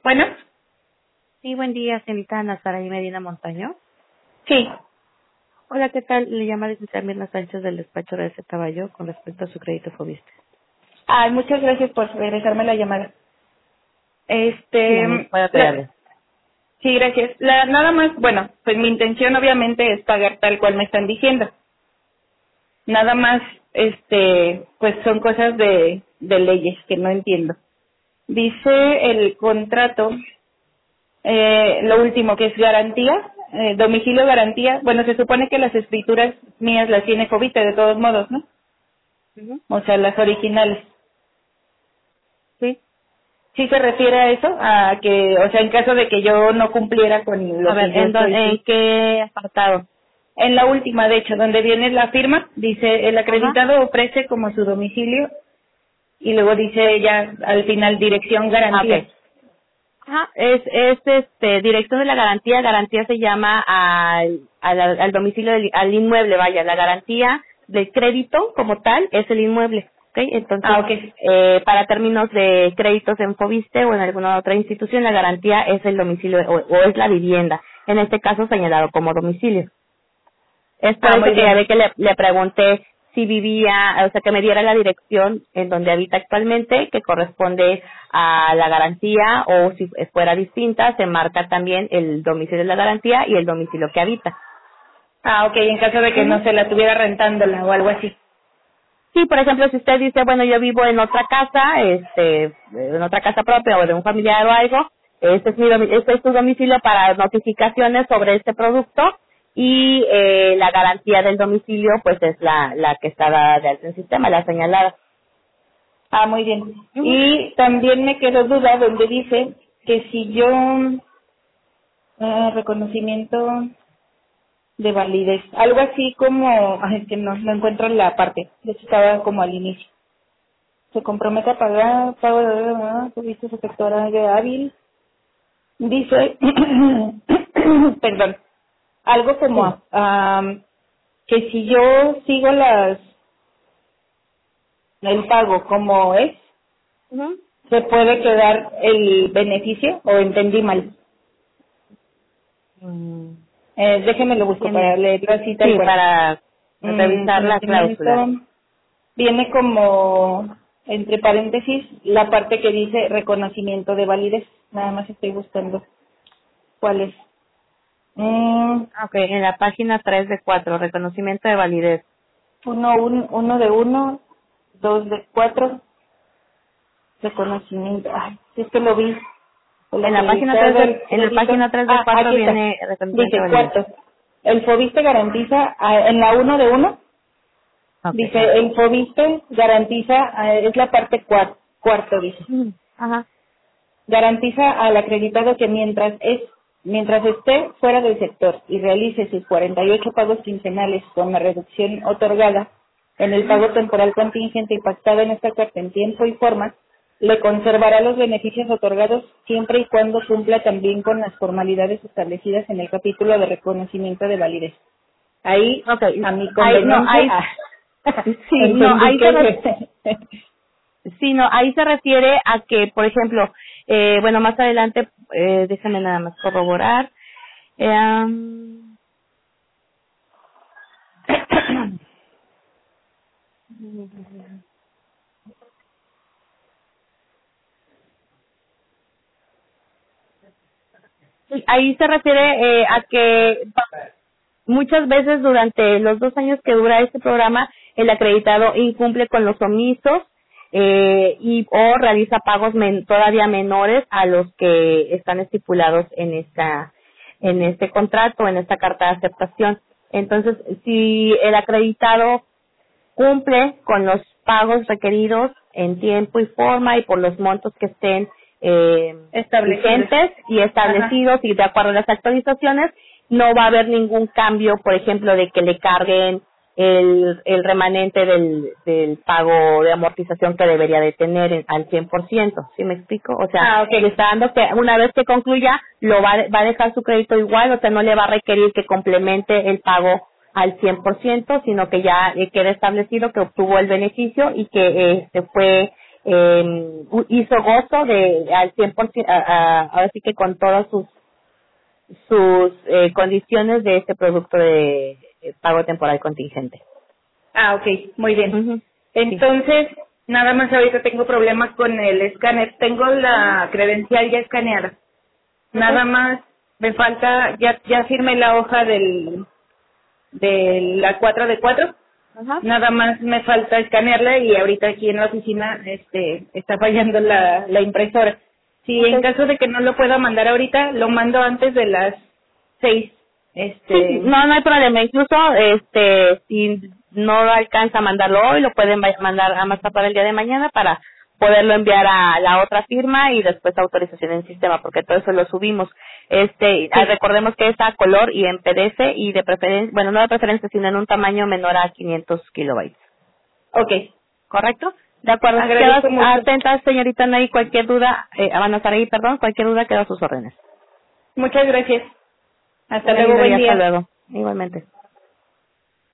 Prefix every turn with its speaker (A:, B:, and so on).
A: Bueno,
B: Sí, buen día, señorita Ana Saraí Medina Montaño.
A: sí.
B: Hola, ¿qué tal? Le llama licenciada Mirna Sánchez del despacho de ese Taballo con respecto a su crédito Fobiste.
A: Ay, muchas gracias por regresarme la llamada.
B: Dígame, puedo
A: La-
B: apoyarle.
A: sí, gracias. Nada más, bueno, pues mi intención obviamente es pagar tal cual me están diciendo. Nada más, pues son cosas de leyes que no entiendo. Dice el contrato, lo último que es garantía, domicilio garantía. Bueno, se supone que las escrituras mías las tiene Fobiste de todos modos, ¿no?
B: Ujú.
A: O sea, las originales.
B: Sí.
A: ¿Sí se refiere a eso? A que, o sea, en caso de que yo no cumpliera con
B: A
A: lo
B: ver,
A: que yo
B: ¿en
A: estoy...
B: qué apartado?
A: En la última, de hecho, donde viene la firma, dice, el
B: Ajá.
A: acreditado ofrece como su domicilio y luego dice ya al final dirección
B: Ah,
A: garantía.
B: ok. Ajá, dirección de la garantía. Garantía se llama al domicilio, al inmueble, vaya. La garantía del crédito como tal es el inmueble, ¿ok? Entonces,
A: Ah, ok.
B: para términos de créditos en Fobiste o en alguna otra institución, la garantía es el domicilio o es la vivienda. En este caso señalado como domicilio. Es por
A: Ah,
B: eso
A: muy
B: que ya
A: bien.
B: ve que le pregunté si vivía, o sea, que me diera la dirección en donde habita actualmente, que corresponde a la garantía, o si fuera distinta, se marca también el domicilio de la garantía y el domicilio que habita.
A: Ah, ok, en caso de que
B: Ujú.
A: no se la tuviera rentándola o algo así.
B: Sí, por ejemplo, si usted dice, bueno, yo vivo en otra casa, en otra casa propia o de un familiar o algo, este es su domicilio para notificaciones sobre este producto y la garantía del domicilio, pues es la que está dada de alta en sistema, la señalada.
A: Ah, muy bien.
B: Ujú.
A: Y también me quedó duda donde dice que si yo, reconocimiento de validez, algo así como, ay, es que no encuentro la parte, de hecho estaba como al inicio. Se compromete a pagar, pago de servicios efectuará de hábil. Dice, perdón, algo
B: Sí.
A: como que si yo sigo el pago como es,
B: Ujú.
A: se puede quedar el beneficio o entendí mal.
B: Mm,
A: Déjeme lo busco para
B: Tiene,
A: leerlo así tal
B: sí,
A: cual.
B: para revisar la cláusula.
A: Conocimiento viene como, entre paréntesis, la parte que dice reconocimiento de validez. Nada más estoy buscando cuál es.
B: Ok, en la página 3 de 4 reconocimiento de validez.
A: Uno de uno, dos de cuatro, reconocimiento. Ay, si es que lo vi. El
B: En la página
A: acreditado
B: 3
A: del
B: en la
A: crédito.
B: página 3 de
A: Ah,
B: 4
A: aquí está.
B: viene reconocimiento de
A: Dice
B: validez.
A: cuarto. El FOBISTE garantiza, en la uno de uno,
B: Ok,
A: dice,
B: a ver.
A: el FOBISTE garantiza, es la parte cuarto, dice.
B: Ajá.
A: Garantiza al acreditado que mientras esté fuera del sector y realice sus 48 pagos quincenales con la reducción otorgada en el pago temporal contingente y pactado en esta carta en tiempo y forma, le conservará los beneficios otorgados siempre y cuando cumpla también con las formalidades establecidas en el capítulo de reconocimiento de validez. Ahí,
B: Ok,
A: a mi
B: ahí, no,
A: conveniencia,
B: ahí, sí, no,
A: entendí que...
B: sí, no, ahí se refiere a que, por ejemplo, bueno, más adelante, déjame nada más corroborar. Eh, sí, ahí se refiere a que muchas veces durante los 2 años que dura este programa, el acreditado incumple con los omisos y o realiza pagos todavía menores a los que están estipulados en este contrato, en esta carta de aceptación. Entonces, si el acreditado cumple con los pagos requeridos en tiempo y forma y por los montos que estén
A: Establecidos.
B: vigentes y
A: Ajá.
B: establecidos y de acuerdo a las actualizaciones, no va a haber ningún cambio, por ejemplo, de que le carguen el remanente del pago de amortización que debería de tener al 100%, ¿sí me explico? O sea,
A: Ah, ok.
B: le está dando que una vez que concluya, va a dejar su crédito igual, o sea, no le va a requerir que complemente el pago al 100%, sino que ya queda establecido que obtuvo el beneficio y que fue hizo gozo de al 100%, ahora sí que con todas sus condiciones de este producto de pago temporal contingente.
A: Ah, ok, muy bien.
B: Uh-huh.
A: Entonces, nada más ahorita tengo problemas con el escáner. Tengo la credencial ya escaneada. Nada más me falta, ya firmé la hoja de la 4 de 4.
B: Ajá.
A: Nada más me falta escanearla y ahorita aquí en la oficina está fallando la impresora. Si en caso de que no lo pueda mandar ahorita, lo mando antes de las 6.
B: Sí, no hay problema. Incluso, si no alcanza a mandarlo hoy, lo pueden mandar a más tardar el día de mañana para poderlo enviar a la otra firma y después autorización en sistema, porque todo eso lo subimos. Recordemos que es a color y en PDF y de preferencia, bueno, no de preferencia, sino en un tamaño menor a 500 kilobytes.
A: Ok.
B: ¿Correcto? De acuerdo. Quedas atenta, señorita Nay, cualquier duda, cualquier duda queda a sus órdenes.
A: Muchas gracias. Hasta luego, buen día.
B: Hasta luego. Igualmente.